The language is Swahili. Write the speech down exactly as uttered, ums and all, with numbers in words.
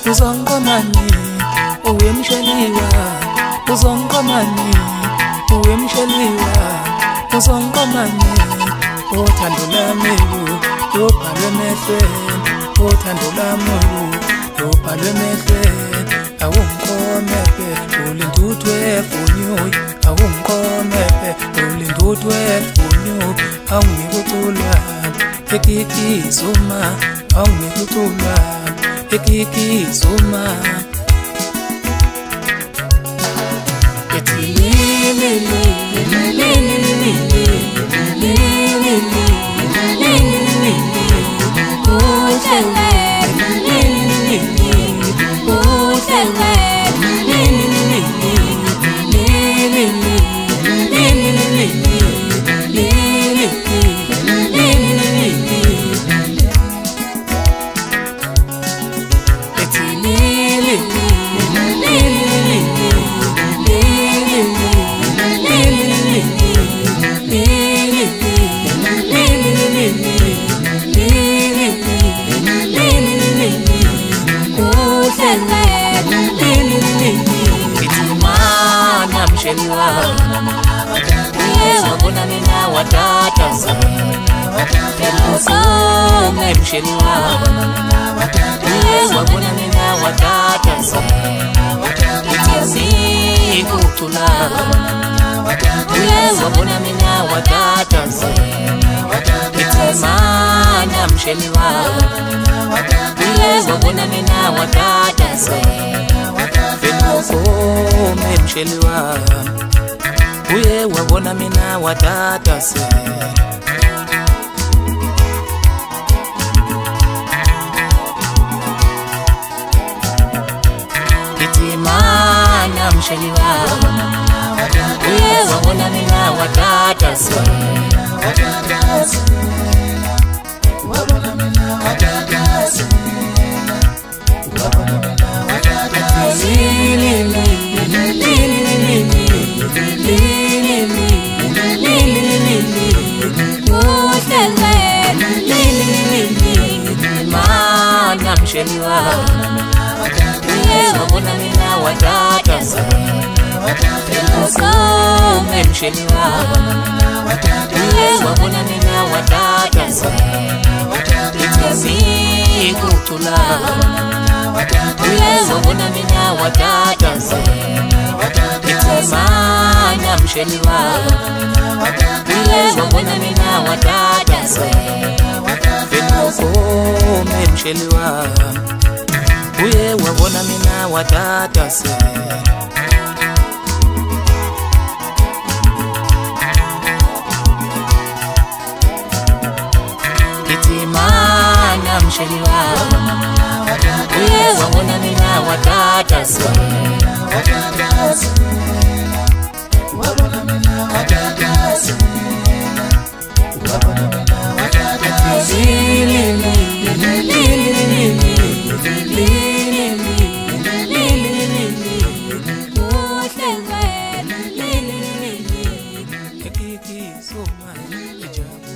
uzongomani uwemsheliwa uzongomani uwemsheliwa uzongomani uthando lami lubhalwe emehlweni uthando lami lubhalwe emehlweni awungiqomepe ulindudwe efonyoyi awungiqomepe ulindudwe efonyoyi awungikuculwa ekikizuma awungikuculwa ekikizuma wabona mina watata Elusume msheliwa wabona mina watata Itiasi kutula wabona mina watata Itimana msheliwa wabona mina watata Elusume msheliwa uye wabona mina watata se Itimana msheliwa uye wabona mina watata se wabona mina watata se wabona mina watata se Msheliwa wabona mina watata Elusume msheliwa wabona mina watata Itiasi kutula wabona mina watata Itimana msheliwa wabona mina watata Elusume msheliwa uye wabona mina watata se Itimana msheliwa uye wabona mina watata se wabona mina watata se wabona mina watata se Kiki so my